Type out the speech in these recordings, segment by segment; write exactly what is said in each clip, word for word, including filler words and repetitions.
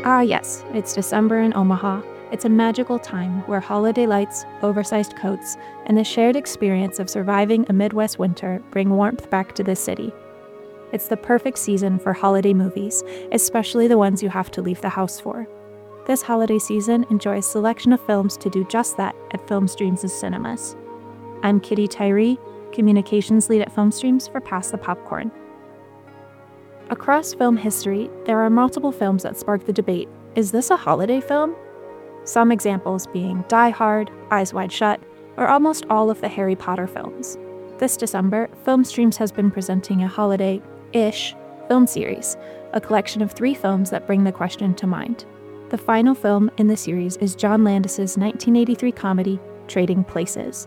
Ah, yes, it's December in Omaha. It's a magical time where holiday lights, oversized coats, and the shared experience of surviving a Midwest winter bring warmth back to the city. It's the perfect season for holiday movies, especially the ones you have to leave the house for. This holiday season, enjoy a selection of films to do just that at Filmstreams' cinemas. I'm Kitty Tyree, Communications Lead at Filmstreams for Pass the Popcorn. Across film history, there are multiple films that spark the debate, is this a holiday film? Some examples being Die Hard, Eyes Wide Shut, or almost all of the Harry Potter films. This December, Filmstreams has been presenting a holiday-ish film series, a collection of three films that bring the question to mind. The final film in the series is John Landis's nineteen eighty-three comedy, Trading Places.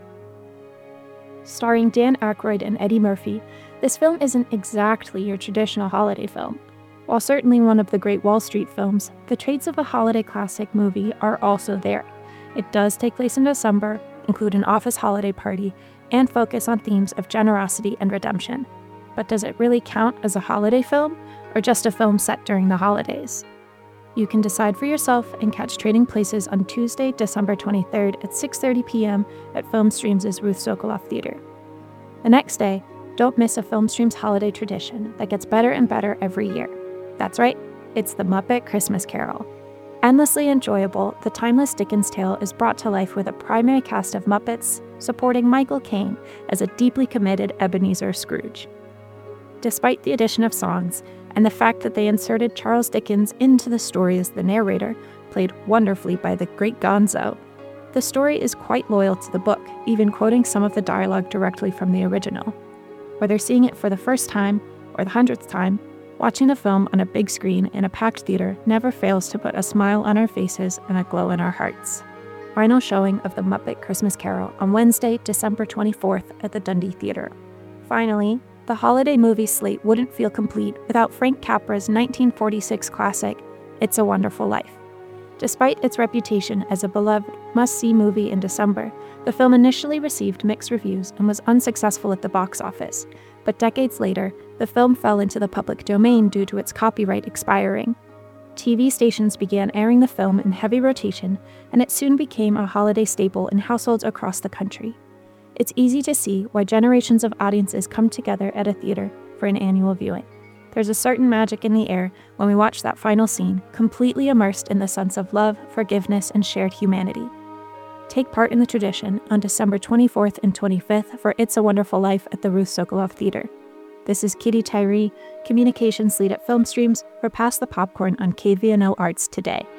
Starring Dan Aykroyd and Eddie Murphy, this film isn't exactly your traditional holiday film. While certainly one of the great Wall Street films, the traits of a holiday classic movie are also there. It does take place in December, include an office holiday party, and focus on themes of generosity and redemption. But does it really count as a holiday film, or just a film set during the holidays? You can decide for yourself and catch Trading Places on Tuesday, December twenty-third at six thirty p.m. at Filmstreams' Ruth Sokoloff Theater. The next day, don't miss a Filmstreams holiday tradition that gets better and better every year. That's right, it's the Muppet Christmas Carol. Endlessly enjoyable, the timeless Dickens tale is brought to life with a primary cast of Muppets supporting Michael Caine as a deeply committed Ebenezer Scrooge. Despite the addition of songs, and the fact that they inserted Charles Dickens into the story as the narrator, played wonderfully by the great Gonzo, the story is quite loyal to the book, even quoting some of the dialogue directly from the original. Whether seeing it for the first time or the hundredth time, watching the film on a big screen in a packed theater never fails to put a smile on our faces and a glow in our hearts. Final showing of The Muppet Christmas Carol on Wednesday, December twenty-fourth at the Dundee Theater. Finally, the holiday movie slate wouldn't feel complete without Frank Capra's nineteen forty-six classic, It's a Wonderful Life. Despite its reputation as a beloved, must-see movie in December, the film initially received mixed reviews and was unsuccessful at the box office, but decades later, the film fell into the public domain due to its copyright expiring. T V stations began airing the film in heavy rotation, and it soon became a holiday staple in households across the country. It's easy to see why generations of audiences come together at a theater for an annual viewing. There's a certain magic in the air when we watch that final scene, completely immersed in the sense of love, forgiveness, and shared humanity. Take part in the tradition on December twenty-fourth and twenty-fifth for It's a Wonderful Life at the Ruth Sokoloff Theater. This is Kitty Tyree, Communications Lead at Filmstreams for Pass the Popcorn on K V N O Arts Today.